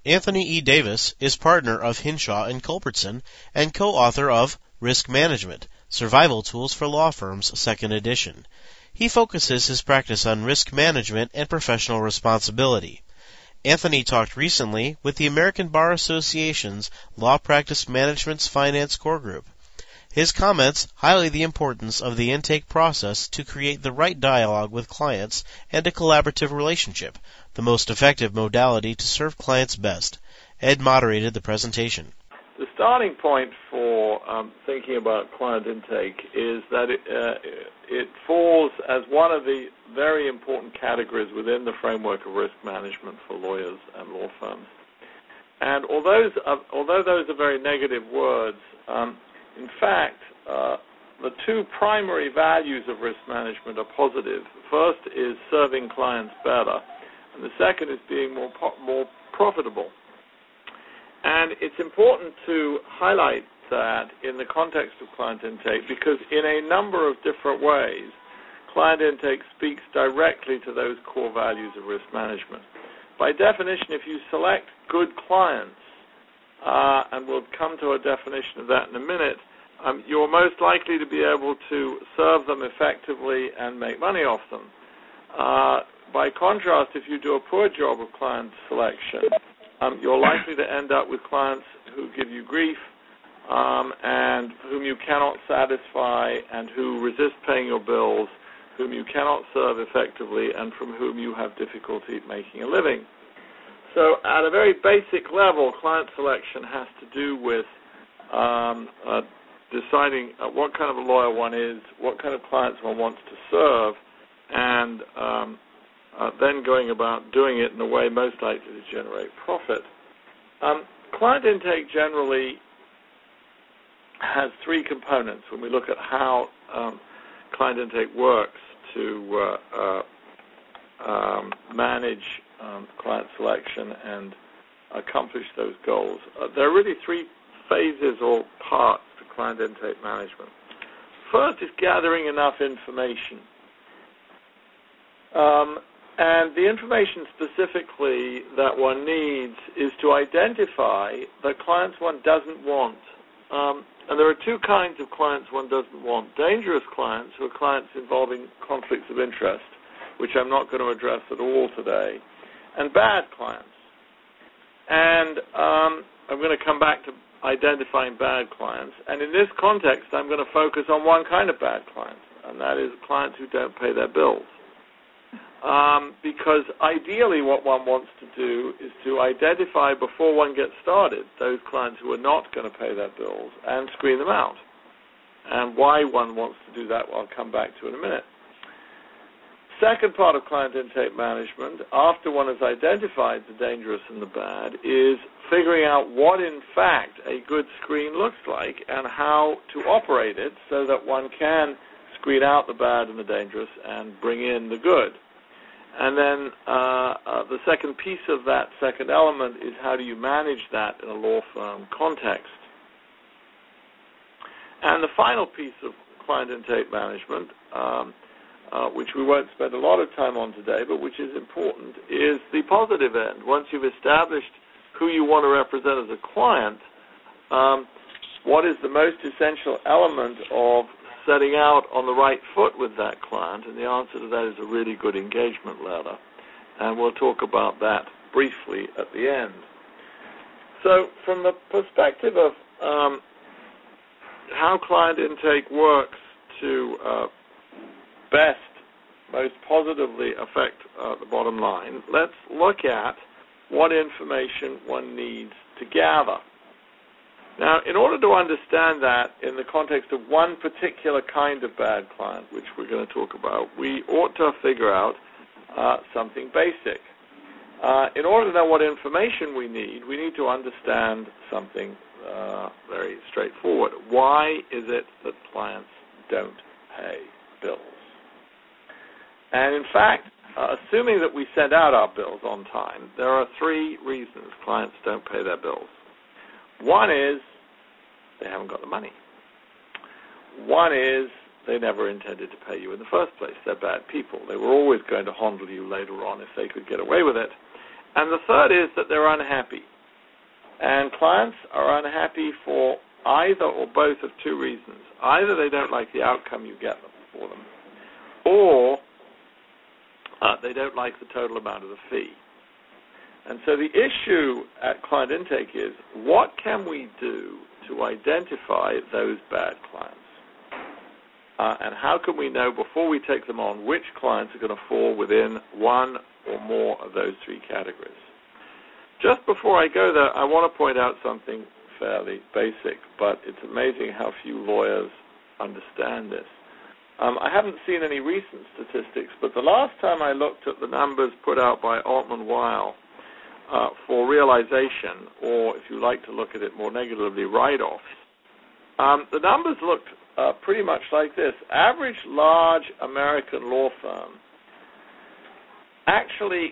Anthony E. Davis is partner of Hinshaw & Culbertson and co-author of Risk Management, Survival Tools for Law Firms, 2nd edition. He focuses his practice on risk management and professional responsibility. Anthony talked recently with the American Bar Association's Law Practice Management's Finance Core Group. His comments highlight the importance of the intake process to create the right dialogue with clients and a collaborative relationship, the most effective modality to serve clients best. Ed moderated the presentation. The starting point for thinking about client intake is that it falls as one of the very important categories within the framework of risk management for lawyers and law firms. And although those are very negative words, in fact, the two primary values of risk management are positive. First is serving clients better, and the second is being more profitable. And it's important to highlight that in the context of client intake because in a number of different ways, client intake speaks directly to those core values of risk management. By definition, if you select good clients, and we'll come to a definition of that in a minute, you're most likely to be able to serve them effectively and make money off them. By contrast, if you do a poor job of client selection, you're likely to end up with clients who give you grief and whom you cannot satisfy and who resist paying your bills, whom you cannot serve effectively, and from whom you have difficulty making a living. So at a very basic level, client selection has to do with deciding what kind of a lawyer one is, what kind of clients one wants to serve, and then going about doing it in a way most likely to generate profit. Client intake generally has three components when we look at how client intake works to manage client selection and accomplish those goals. There are really three phases or parts to client intake management. First is gathering enough information. And the information specifically that one needs is to identify the clients one doesn't want. And there are two kinds of clients one doesn't want. Dangerous clients, who are clients involving conflicts of interest, which I'm not going to address at all today, and bad clients. And I'm going to come back to identifying bad clients. And in this context, I'm going to focus on one kind of bad client, and that is clients who don't pay their bills. Because ideally what one wants to do is to identify before one gets started those clients who are not going to pay their bills and screen them out. And why one wants to do that, I'll come back to in a minute. Second part of client intake management, after one has identified the dangerous and the bad, is figuring out what in fact a good screen looks like and how to operate it so that one can screen out the bad and the dangerous and bring in the good. And then the second piece of that second element is how do you manage that in a law firm context. And the final piece of client intake management, which we won't spend a lot of time on today, but which is important, is the positive end. Once you've established who you want to represent as a client, what is the most essential element of setting out on the right foot with that client? And the answer to that is a really good engagement ladder. And we'll talk about that briefly at the end. So from the perspective of how client intake works to best, most positively affect the bottom line, let's look at what information one needs to gather. Now, in order to understand that in the context of one particular kind of bad client, which we're going to talk about, we ought to figure out something basic. In order to know what information we need to understand something very straightforward. Why is it that clients don't pay bills? And in fact, assuming that we send out our bills on time, there are three reasons clients don't pay their bills. One is they haven't got the money. One is they never intended to pay you in the first place. They're bad people. They were always going to handle you later on if they could get away with it. And the third is that they're unhappy. And clients are unhappy for either or both of two reasons. Either they don't like the outcome you get for them, or they don't like the total amount of the fee. And so the issue at client intake is, what can we do to identify those bad clients? And how can we know before we take them on which clients are going to fall within one or more of those three categories? Just before I go there, I want to point out something fairly basic, but it's amazing how few lawyers understand this. I haven't seen any recent statistics, but the last time I looked at the numbers put out by Altman Weil for realization, or if you like to look at it more negatively, write-offs, the numbers looked pretty much like this. Average large American law firm actually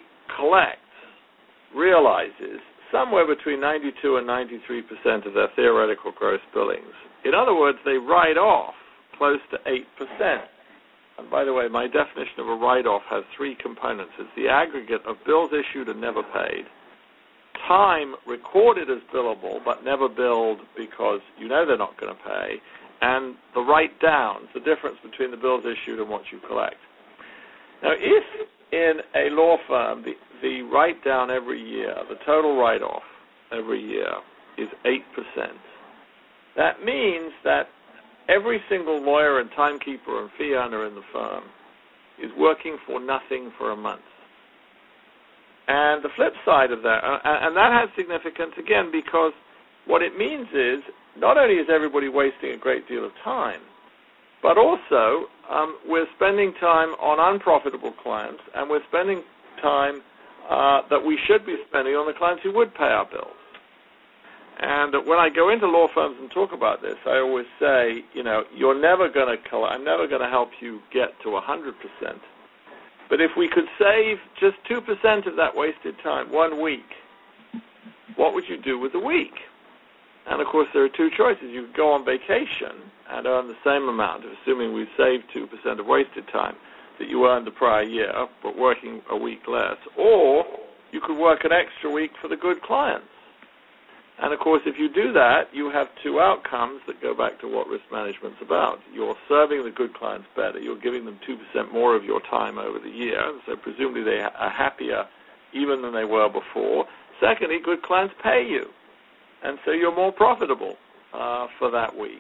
realizes somewhere between 92 and 93% of their theoretical gross billings. In other words, they write off close to 8%. And by the way, my definition of a write-off has three components. It's the aggregate of bills issued and never paid, time recorded as billable but never billed because you know they're not going to pay, and the write-downs, the difference between the bills issued and what you collect. Now, if in a law firm the write-down every year, the total write-off every year is 8%, that means that every single lawyer and timekeeper and fee earner in the firm is working for nothing for a month. And the flip side of that, and that has significance, again, because what it means is not only is everybody wasting a great deal of time, but also we're spending time on unprofitable clients, and we're spending time that we should be spending on the clients who would pay our bills. And when I go into law firms and talk about this, I always say, I'm never going to help you get to 100%. But if we could save just 2% of that wasted time 1 week, what would you do with the week? And of course, there are two choices. You could go on vacation and earn the same amount, assuming we saved 2% of wasted time that you earned the prior year, but working a week less. Or you could work an extra week for the good clients. And of course, if you do that, you have two outcomes that go back to what risk management's about. You're serving the good clients better. You're giving them 2% more of your time over the year, so presumably they are happier even than they were before. Secondly, good clients pay you, and so you're more profitable for that week.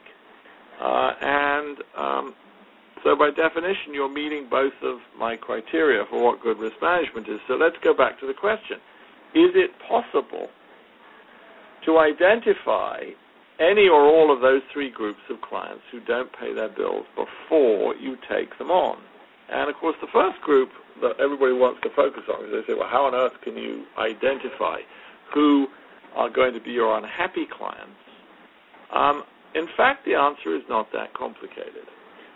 So by definition, you're meeting both of my criteria for what good risk management is. So let's go back to the question. Is it possible to identify any or all of those three groups of clients who don't pay their bills before you take them on? And of course, the first group that everybody wants to focus on is they say, well, how on earth can you identify who are going to be your unhappy clients? In fact, the answer is not that complicated.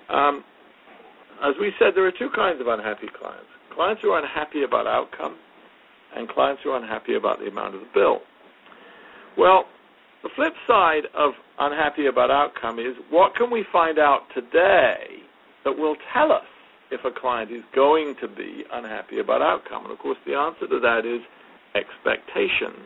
As we said, there are two kinds of unhappy clients. Clients who are unhappy about outcome and clients who are unhappy about the amount of the bill. Well, the flip side of unhappy about outcome is, what can we find out today that will tell us if a client is going to be unhappy about outcome? And of course, the answer to that is expectations.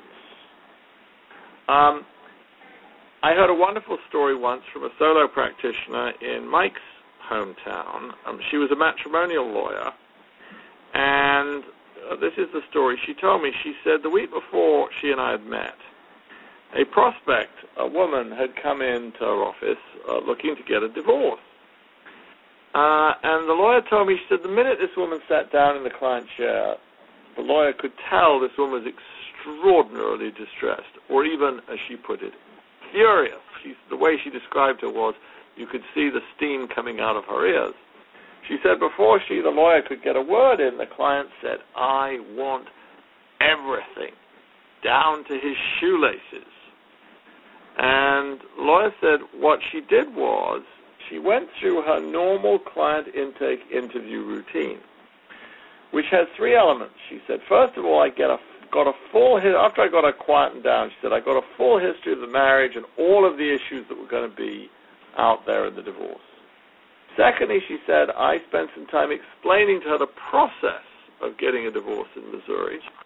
I heard a wonderful story once from a solo practitioner in Mike's hometown. She was a matrimonial lawyer, and this is the story she told me. She said the week before she and I had met, a prospect, a woman, had come into her office looking to get a divorce. And the lawyer told me, she said, the minute this woman sat down in the client chair, the lawyer could tell this woman was extraordinarily distressed, or even, as she put it, furious. The way she described her was, you could see the steam coming out of her ears. She said before the lawyer could get a word in, the client said, I want everything, down to his shoelaces. And the lawyer said what she did was she went through her normal client intake interview routine, which has three elements. She said, first of all, I got a full after I got her quietened down, she said, I got a full history of the marriage and all of the issues that were going to be out there in the divorce. Secondly, she said, I spent some time explaining to her the process of getting a divorce in Missouri.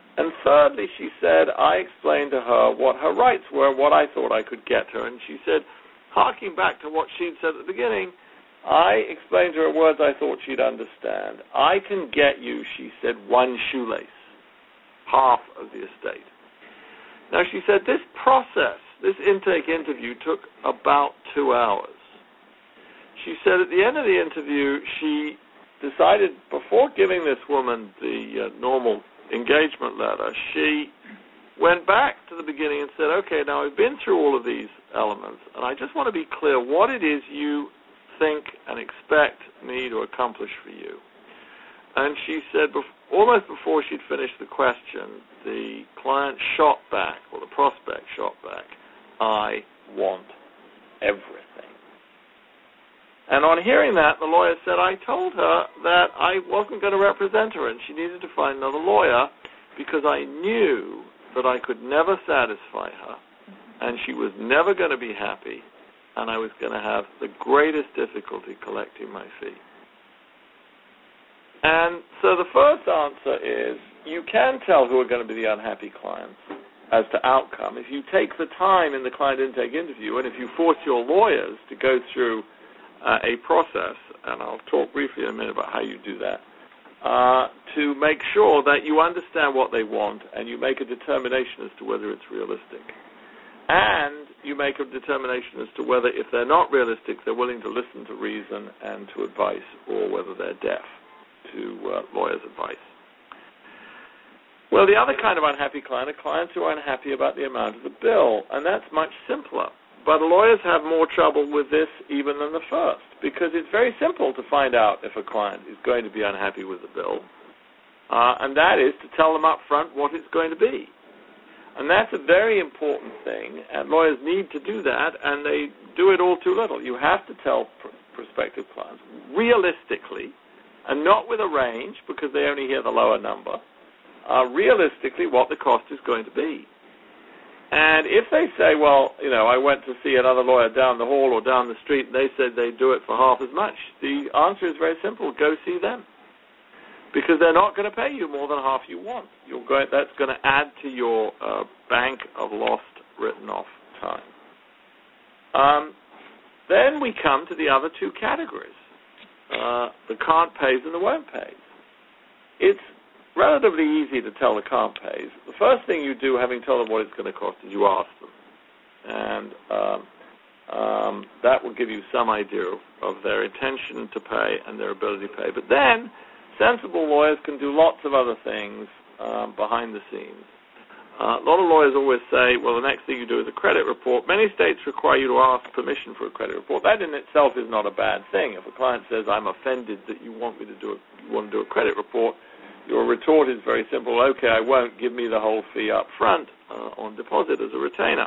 And thirdly, she said, I explained to her what her rights were, what I thought I could get her. And she said, harking back to what she'd said at the beginning, I explained to her words I thought she'd understand. I can get you, she said, one shoelace, half of the estate. Now, she said this process, this intake interview, took about 2 hours. She said at the end of the interview, she decided, before giving this woman the normal engagement letter, she went back to the beginning and said, okay, now I've been through all of these elements, and I just want to be clear what it is you think and expect me to accomplish for you. And she said, almost before she'd finished the question, the client shot back, or the prospect shot back, I want everything. And on hearing that, the lawyer said, I told her that I wasn't going to represent her and she needed to find another lawyer because I knew that I could never satisfy her and she was never going to be happy and I was going to have the greatest difficulty collecting my fee. And so the first answer is you can tell who are going to be the unhappy clients as to outcome if you take the time in the client intake interview and if you force your lawyers to go through a process, and I'll talk briefly in a minute about how you do that, to make sure that you understand what they want and you make a determination as to whether it's realistic. And you make a determination as to whether, if they're not realistic, they're willing to listen to reason and to advice, or whether they're deaf to lawyers' advice. Well, the other kind of unhappy client are clients who are unhappy about the amount of the bill, and that's much simpler. But lawyers have more trouble with this even than the first, because it's very simple to find out if a client is going to be unhappy with the bill, and that is to tell them up front what it's going to be. And that's a very important thing, and lawyers need to do that, and they do it all too little. You have to tell prospective clients realistically, and not with a range, because they only hear the lower number, realistically what the cost is going to be. And if they say, well, I went to see another lawyer down the hall or down the street, and they said they'd do it for half as much, the answer is very simple. Go see them. Because they're not going to pay you more than half you want. That's going to add to your bank of lost written-off time. Then we come to the other two categories, the can't pays and the won't pays. It's relatively easy to tell the can't pays. The first thing you do, having told them what it's going to cost, is you ask them. And that will give you some idea of their intention to pay and their ability to pay. But then, sensible lawyers can do lots of other things behind the scenes. A lot of lawyers always say, well, the next thing you do is a credit report. Many states require you to ask permission for a credit report. That in itself is not a bad thing. If a client says, I'm offended that you want to do a credit report, your retort is very simple. Okay, I won't. Give me the whole fee up front on deposit as a retainer.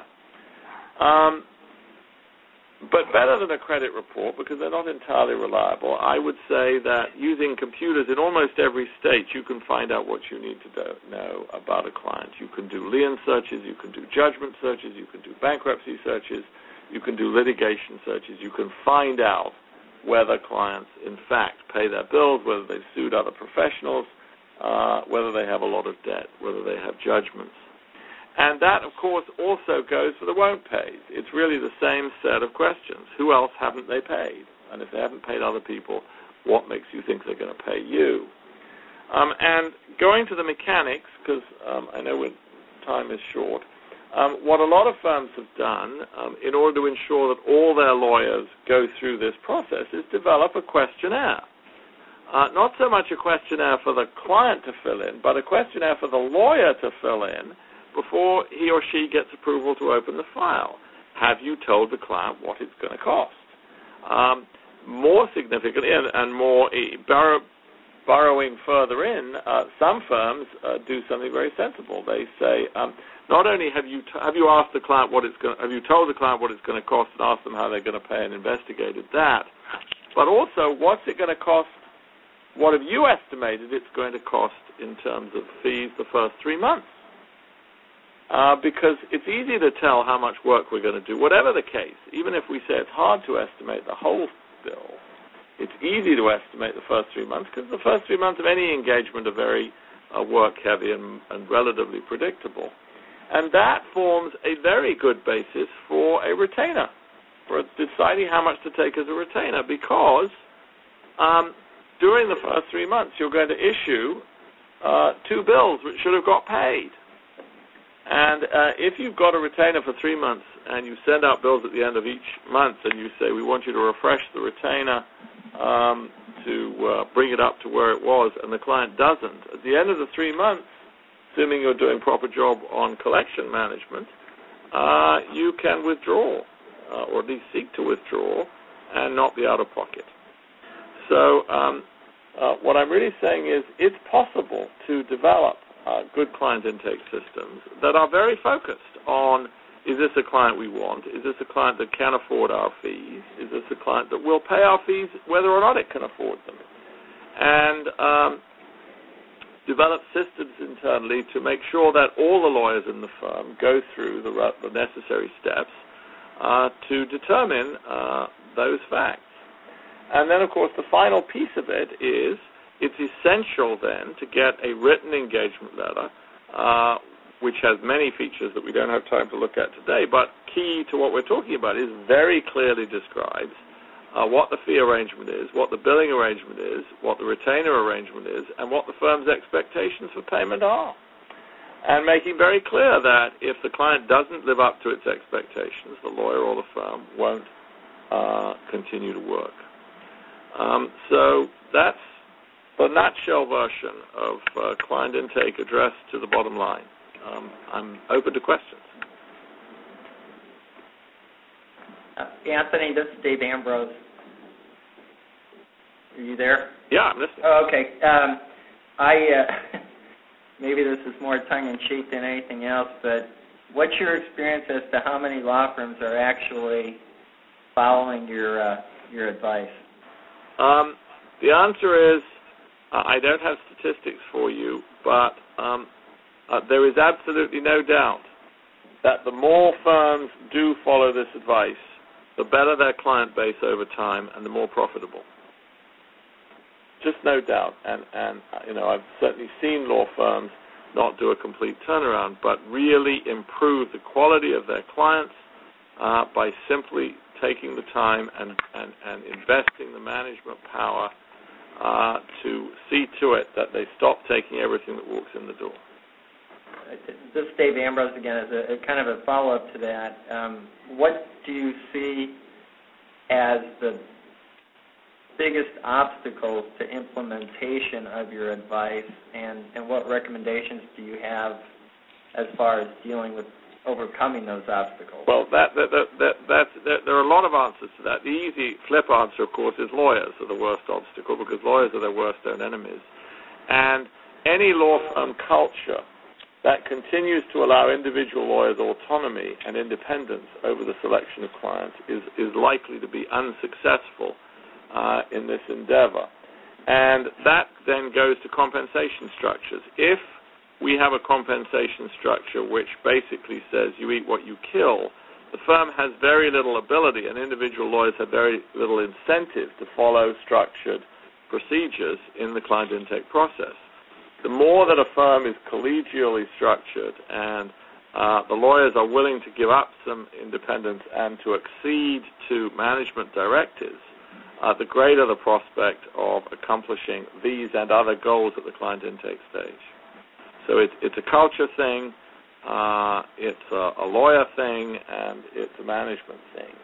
But better than a credit report, because they're not entirely reliable, I would say that using computers in almost every state, you can find out what you need to know about a client. You can do lien searches, you can do judgment searches, you can do bankruptcy searches, you can do litigation searches. You can find out whether clients, in fact, pay their bills, whether they've sued other professionals, whether they have a lot of debt, whether they have judgments. And that, of course, also goes for the won't pays. It's really the same set of questions. Who else haven't they paid? And if they haven't paid other people, what makes you think they're going to pay you? And going to the mechanics, because I know when time is short, what a lot of firms have done in order to ensure that all their lawyers go through this process is develop a questionnaire. Not so much a questionnaire for the client to fill in, but a questionnaire for the lawyer to fill in before he or she gets approval to open the file. Have you told the client what it's going to cost? More significantly, and more burrowing further in, some firms do something very sensible. They say, not only have you asked the client have you told the client what it's going to cost and asked them how they're going to pay and investigated that, but also what's it going to cost? What have you estimated it's going to cost in terms of fees the first 3 months? Because it's easy to tell how much work we're going to do. Whatever the case, even if we say it's hard to estimate the whole bill, it's easy to estimate the first 3 months because the first 3 months of any engagement are very work-heavy and relatively predictable. And that forms a very good basis for a retainer, for deciding how much to take as a retainer, because during the first 3 months you're going to issue 2 bills which should have got paid. And if you've got a retainer for 3 months and you send out bills at the end of each month and you say, we want you to refresh the retainer to bring it up to where it was, and the client doesn't, at the end of the 3 months, assuming you're doing a proper job on collection management, you can withdraw, or at least seek to withdraw, and not be out of pocket. So what I'm really saying is it's possible to develop good client intake systems that are very focused on, is this a client we want? Is this a client that can afford our fees? Is this a client that will pay our fees whether or not it can afford them? And develop systems internally to make sure that all the lawyers in the firm go through the necessary steps to determine those facts. And then, of course, the final piece of it is it's essential then to get a written engagement letter, which has many features that we don't have time to look at today, but key to what we're talking about is very clearly describes what the fee arrangement is, what the billing arrangement is, what the retainer arrangement is, and what the firm's expectations for payment are. And making very clear that if the client doesn't live up to its expectations, the lawyer or the firm won't continue to work. So that's the nutshell version of client intake addressed to the bottom line. I'm open to questions. Anthony, this is Dave Ambrose. Are you there? Yeah, I'm listening. Oh, okay. Maybe this is more tongue-in-cheek than anything else, but what's your experience as to how many law firms are actually following your advice? The answer is I don't have statistics for you, but there is absolutely no doubt that the more firms do follow this advice, the better their client base over time and the more profitable. Just no doubt. And you know, I've certainly seen law firms not do a complete turnaround, but really improve the quality of their clients by simply taking the time and investing the management power to see to it that they stop taking everything that walks in the door. This is Dave Ambrose again. As a kind of a follow-up to that, what do you see as the biggest obstacles to implementation of your advice, and what recommendations do you have as far as dealing with overcoming those obstacles? Well, there are a lot of answers to that. The easy flip answer, of course, is lawyers are the worst obstacle, because lawyers are their worst own enemies. And any law firm culture that continues to allow individual lawyers autonomy and independence over the selection of clients is likely to be unsuccessful in this endeavor. And that then goes to compensation structures. If we have a compensation structure which basically says you eat what you kill, the firm has very little ability, and individual lawyers have very little incentive to follow structured procedures in the client intake process. The more that a firm is collegially structured and the lawyers are willing to give up some independence and to accede to management directives, the greater the prospect of accomplishing these and other goals at the client intake stage. So it's a culture thing, it's a lawyer thing, and it's a management thing.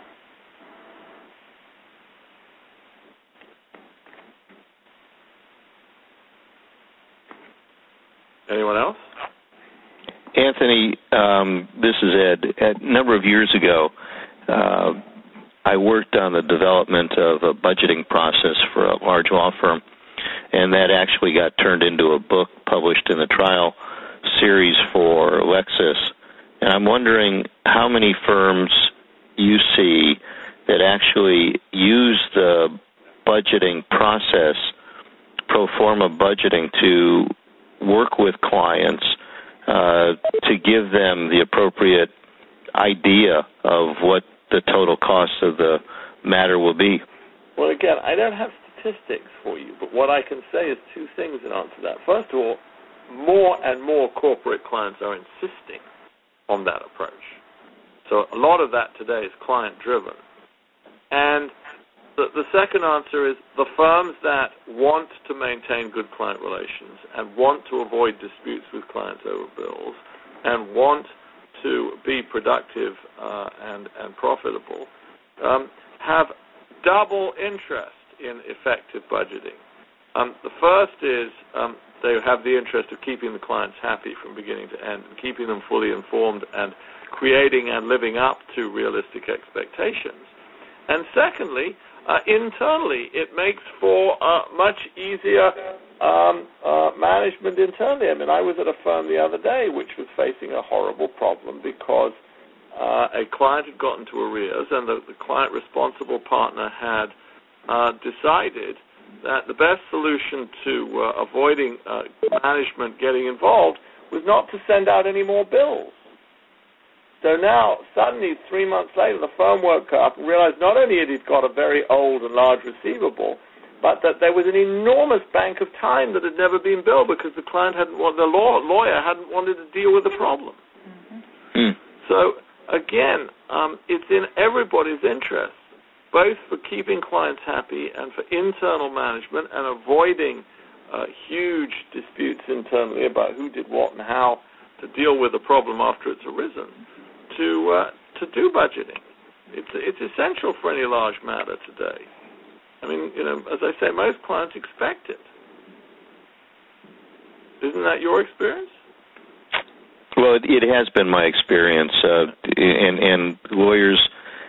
Anyone else? Anthony, this is Ed. A number of years ago, I worked on the development of a budgeting process for a large law firm, and that actually got turned into a book published in the trial series for Lexis. And I'm wondering how many firms you see that actually use the budgeting process, pro forma budgeting, to work with clients to give them the appropriate idea of what the total cost of the matter will be. Well, again, I don't have statistics for you, but what I can say is two things in answer to that. First of all, more and more corporate clients are insisting on that approach. So a lot of that today is client-driven. And the second answer is the firms that want to maintain good client relations and want to avoid disputes with clients over bills and want to be productive and profitable have double interest in effective budgeting. The first is they have the interest of keeping the clients happy from beginning to end and keeping them fully informed and creating and living up to realistic expectations. And secondly, internally, it makes for much easier management internally. I mean, I was at a firm the other day which was facing a horrible problem because a client had gotten to arrears and the client responsible partner had decided that the best solution to avoiding management getting involved was not to send out any more bills. So now, suddenly, 3 months later, the firm woke up and realized not only had it got a very old and large receivable, but that there was an enormous bank of time that had never been billed because the client lawyer hadn't wanted to deal with the problem. Mm-hmm. So, again, it's in everybody's interest, both for keeping clients happy and for internal management and avoiding huge disputes internally about who did what and how to deal with the problem after it's arisen, to do budgeting. It's essential for any large matter today. I mean, as I say, most clients expect it. Isn't that your experience? Well, it has been my experience, and lawyers,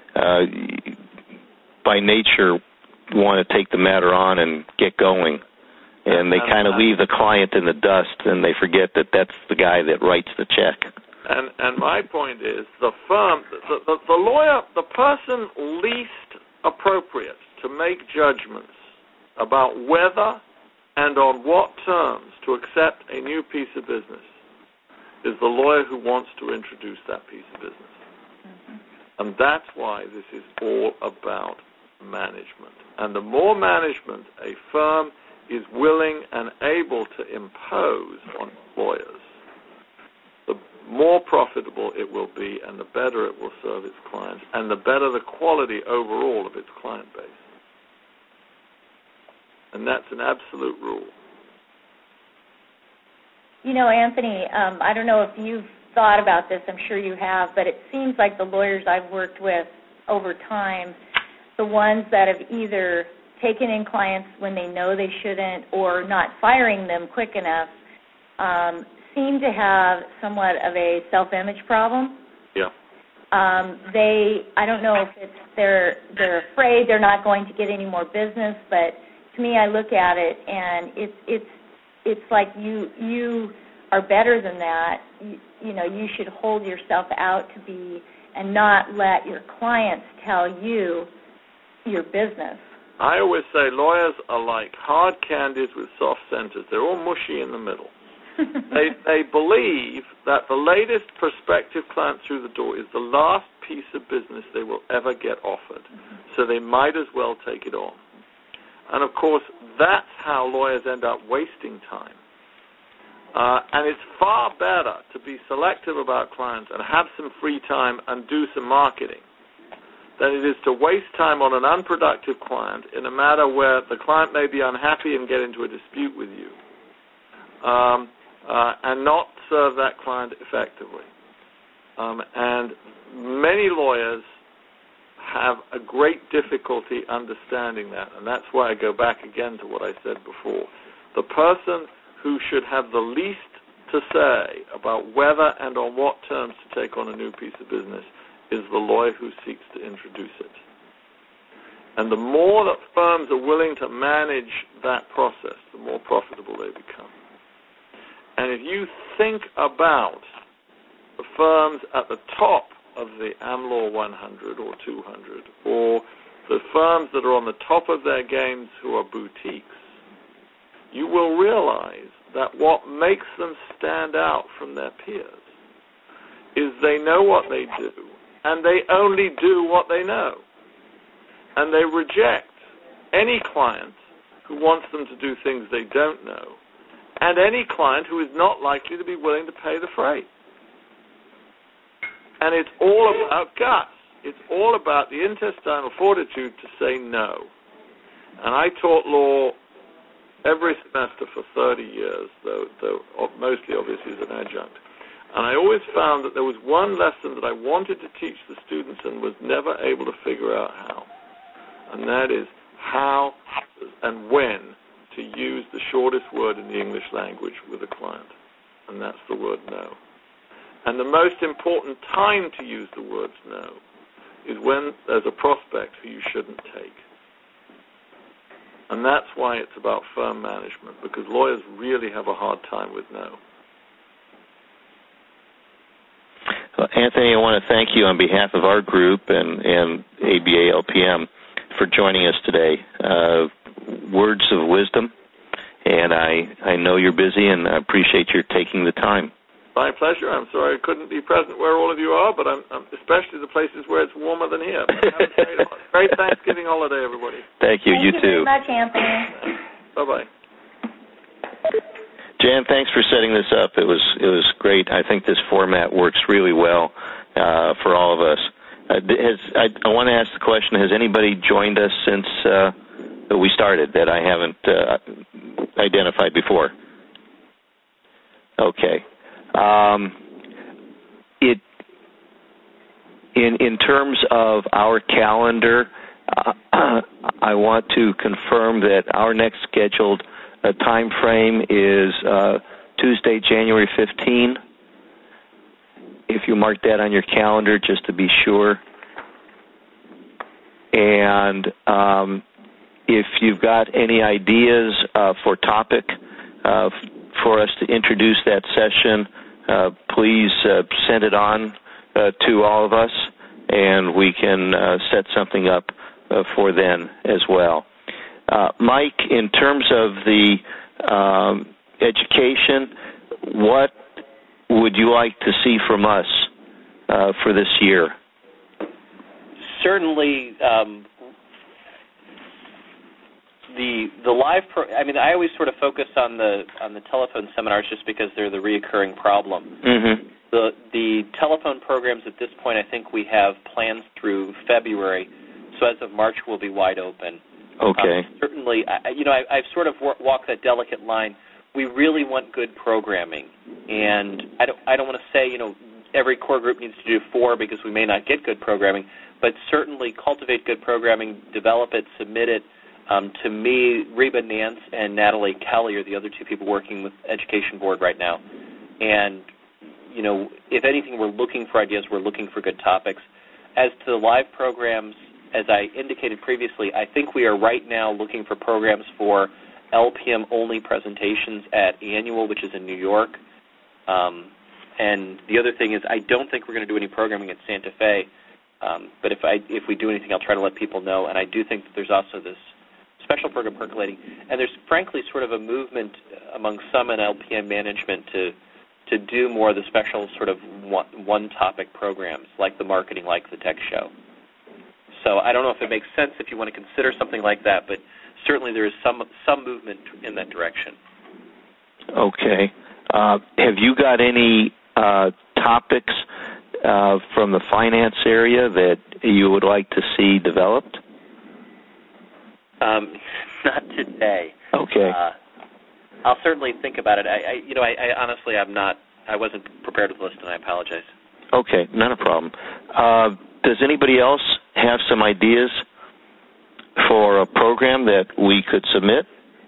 by nature, want to take the matter on and get going, and they kind of leave the client in the dust, and they forget that that's the guy that writes the check. And my point is, the firm, the lawyer, the person least appropriate to make judgments about whether and on what terms to accept a new piece of business is the lawyer who wants to introduce that piece of business. Mm-hmm. And that's why this is all about management. And the more management a firm is willing and able to impose on lawyers, the more profitable it will be and the better it will serve its clients and the better the quality overall of its client base. And that's an absolute rule. Anthony, I don't know if you've thought about this. I'm sure you have, but it seems like the lawyers I've worked with over time, the ones that have either taken in clients when they know they shouldn't or not firing them quick enough, seem to have somewhat of a self-image problem. Yeah. I don't know if it's they're afraid they're not going to get any more business, but to me, I look at it and it's like you are better than that. You should hold yourself out to be and not let your clients tell you your business. I always say lawyers are like hard candies with soft centers. They're all mushy in the middle. They believe that the latest prospective client through the door is the last piece of business they will ever get offered, so they might as well take it on. And, of course, that's how lawyers end up wasting time. And it's far better to be selective about clients and have some free time and do some marketing than it is to waste time on an unproductive client in a matter where the client may be unhappy and get into a dispute with you and not serve that client effectively. And many lawyers have a great difficulty understanding that, and that's why I go back again to what I said before. The person who should have the least to say about whether and on what terms to take on a new piece of business is the lawyer who seeks to introduce it. And the more that firms are willing to manage that process, the more profitable they become. And if you think about the firms at the top of the AmLaw 100 or 200, or the firms that are on the top of their games who are boutiques, you will realize that what makes them stand out from their peers is they know what they do, and they only do what they know. And they reject any client who wants them to do things they don't know, and any client who is not likely to be willing to pay the freight. And it's all about guts. It's all about the intestinal fortitude to say no. And I taught law every semester for 30 years, though mostly obviously as an adjunct. And I always found that there was one lesson that I wanted to teach the students and was never able to figure out how. And that is how and when to use the shortest word in the English language with a client. And that's the word no. And the most important time to use the words no is when there's a prospect who you shouldn't take. And that's why it's about firm management, because lawyers really have a hard time with no. Well, Anthony, I want to thank you on behalf of our group and ABA LPM for joining us today. Words of wisdom, and I know you're busy, and I appreciate your taking the time. My pleasure. I'm sorry I couldn't be present where all of you are, but I'm especially the places where it's warmer than here. Have a great Thanksgiving holiday, everybody. Thank you. Thank you too. very much, Anthony. Bye-bye. Jan, thanks for setting this up. It was great. I think this format works really well for all of us. I want to ask the question, has anybody joined us since we started that I haven't identified before? Okay. In terms of our calendar, I want to confirm that our next scheduled time frame is Tuesday, January 15. If you mark that on your calendar, just to be sure. And if you've got any ideas for topic for us to introduce that session, please send it on to all of us, and we can set something up for then as well. Mike, in terms of the education, what would you like to see from us for this year? Certainly, the live. I always sort of focus on the telephone seminars just because they're the reoccurring problem. Mm-hmm. The telephone programs at this point, I think we have plans through February, so as of March we'll be wide open. Okay. Certainly, I've sort of walked that delicate line. We really want good programming, and I don't want to say every core group needs to do 4 because we may not get good programming, but certainly cultivate good programming, develop it, submit it. To me, Reba Nance and Natalie Kelly are the other 2 people working with Education Board right now. And, if anything, we're looking for ideas, we're looking for good topics. As to the live programs, as I indicated previously, I think we are right now looking for programs for LPM-only presentations at Annual, which is in New York. And the other thing is I don't think we're going to do any programming at Santa Fe, but if we do anything, I'll try to let people know. And I do think that there's also this special program percolating. And there's, frankly, sort of a movement among some in LPM management to do more of the special sort of one-topic programs, like the marketing, like the tech show. So I don't know if it makes sense if you want to consider something like that, but certainly there is some movement in that direction. Okay. Have you got any topics from the finance area that you would like to see developed? Not today. Okay. I'll certainly think about it. I honestly, I wasn't prepared with the list, and I apologize. Okay, not a problem. Does anybody else have some ideas for a program that we could submit?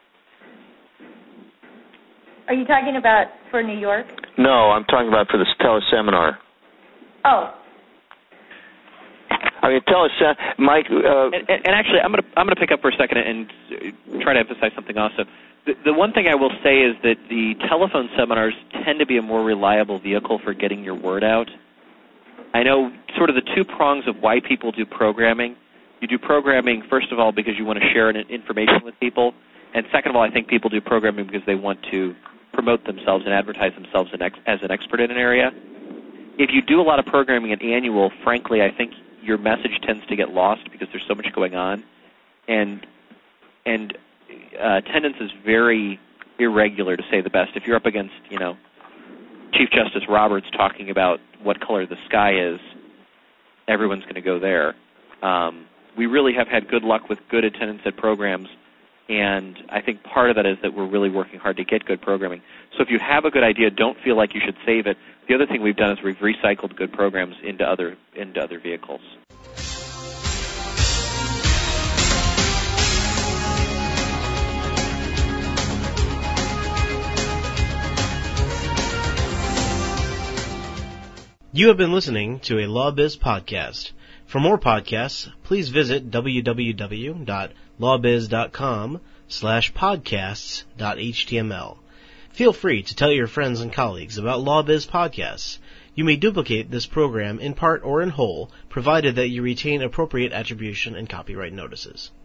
Are you talking about for New York? No, I'm talking about for the teleseminar. Oh. I mean, Mike. And actually, I'm gonna pick up for a second and try to emphasize something also. The one thing I will say is that the telephone seminars tend to be a more reliable vehicle for getting your word out. I know sort of the 2 prongs of why people do programming. You do programming, first of all, because you want to share information with people, and second of all, I think people do programming because they want to promote themselves and advertise themselves as an expert in an area. If you do a lot of programming at Annual, frankly, I think your message tends to get lost because there's so much going on, and attendance is very irregular, to say the best. If you're up against, Chief Justice Roberts talking about what color the sky is, everyone's going to go there. We really have had good luck with good attendance at programs, and I think part of that is that we're really working hard to get good programming. So if you have a good idea, don't feel like you should save it. The other thing we've done is we've recycled good programs into other vehicles. You have been listening to a LawBiz podcast. For more podcasts, please visit www.lawbiz.com/podcasts.html. Feel free to tell your friends and colleagues about LawBiz podcasts. You may duplicate this program in part or in whole, provided that you retain appropriate attribution and copyright notices.